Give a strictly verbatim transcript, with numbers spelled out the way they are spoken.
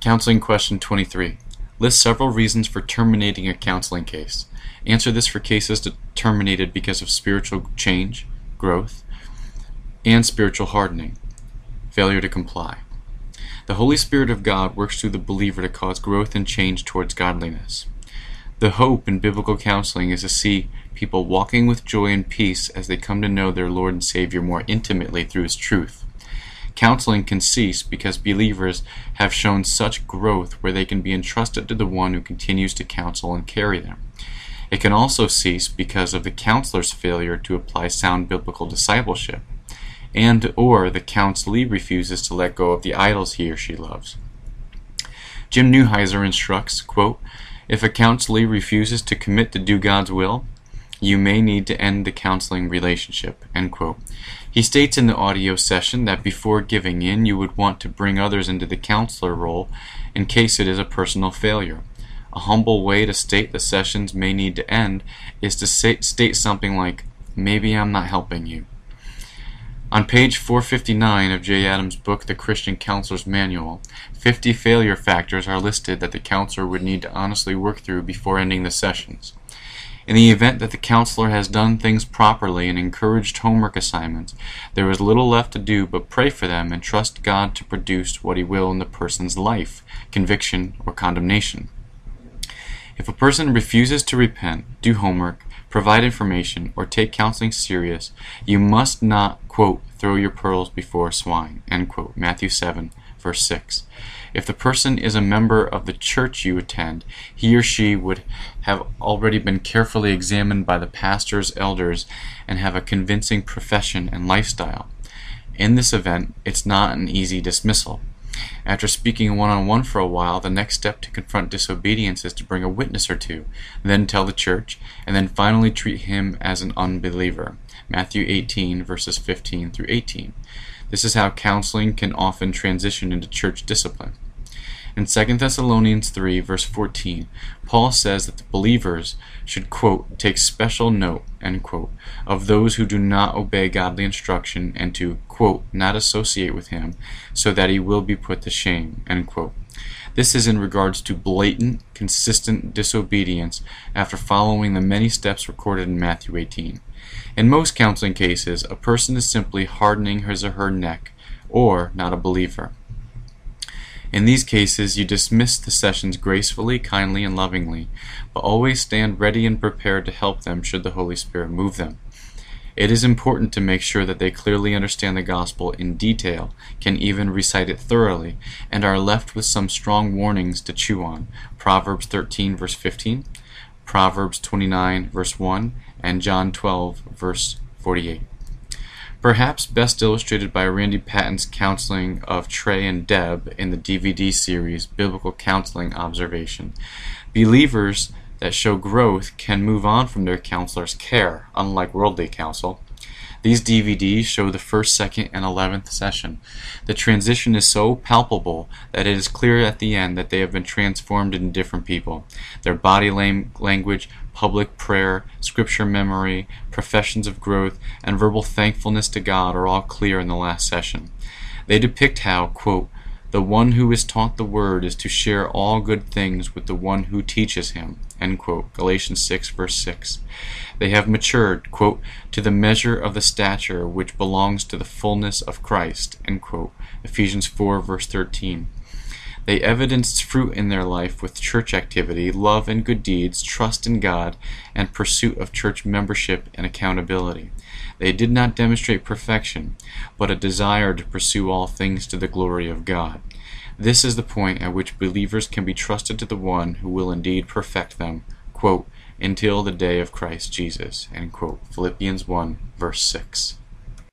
Counseling question twenty-three. List several reasons for terminating a counseling case. Answer this for cases terminated because of spiritual change, growth, and spiritual hardening. Failure to comply. The Holy Spirit of God works through the believer to cause growth and change towards godliness. The hope in biblical counseling is to see people walking with joy and peace as they come to know their Lord and Savior more intimately through His truth. Counseling can cease because believers have shown such growth where they can be entrusted to the one who continues to counsel and carry them. It can also cease because of the counselor's failure to apply sound biblical discipleship, and or the counselee refuses to let go of the idols he or she loves. Jim Neuheiser instructs, quote, "If a counselee refuses to commit to do God's will, you may need to end the counseling relationship," end quote. He states in the audio session that before giving in, you would want to bring others into the counselor role in case it is a personal failure. A humble way to state the sessions may need to end is to say, state something like, "Maybe I'm not helping you." On page four fifty-nine of Jay Adams' book, The Christian Counselor's Manual, fifty failure factors are listed that the counselor would need to honestly work through before ending the sessions. In the event that the counselor has done things properly and encouraged homework assignments, there is little left to do but pray for them and trust God to produce what He will in the person's life, conviction or condemnation. If a person refuses to repent, do homework, provide information, or take counseling serious, you must not, quote, "throw your pearls before swine," end quote, Matthew seven, verse six. If the person is a member of the church you attend, he or she would have already been carefully examined by the pastors, elders, and have a convincing profession and lifestyle. In this event, it's not an easy dismissal. After speaking one-on-one for a while, the next step to confront disobedience is to bring a witness or two, then tell the church, and then finally treat him as an unbeliever. Matthew eighteen, verses fifteen through eighteen. This is how counseling can often transition into church discipline. In Second Thessalonians three, verse fourteen, Paul says that the believers should, quote, "take special note," end quote, of those who do not obey godly instruction and to, quote, "not associate with him, so that he will be put to shame," end quote. This is in regards to blatant, consistent disobedience after following the many steps recorded in Matthew eighteen. In most counseling cases, a person is simply hardening his or her neck, or not a believer. In these cases, you dismiss the sessions gracefully, kindly, and lovingly, but always stand ready and prepared to help them should the Holy Spirit move them. It is important to make sure that they clearly understand the gospel in detail, can even recite it thoroughly, and are left with some strong warnings to chew on. Proverbs thirteen, verse fifteen, Proverbs twenty-nine, verse one, and John twelve, verse forty-eight. Perhaps best illustrated by Randy Patton's counseling of Trey and Deb in the D V D series Biblical Counseling Observation. Believers that show growth can move on from their counselor's care, unlike worldly counsel. These D V Ds show the first, second, and eleventh session. The transition is so palpable that it is clear at the end that they have been transformed into different people. Their body language, public prayer, scripture memory, professions of growth, and verbal thankfulness to God are all clear in the last session. They depict how, quote, "the one who is taught the word is to share all good things with the one who teaches him," end quote, Galatians six, verse six. They have matured, quote, "to the measure of the stature which belongs to the fullness of Christ," end quote, Ephesians four, verse thirteen. They evidenced fruit in their life with church activity, love and good deeds, trust in God, and pursuit of church membership and accountability. They did not demonstrate perfection, but a desire to pursue all things to the glory of God. This is the point at which believers can be trusted to the one who will indeed perfect them, quote, "until the day of Christ Jesus," end quote, Philippians one, verse six.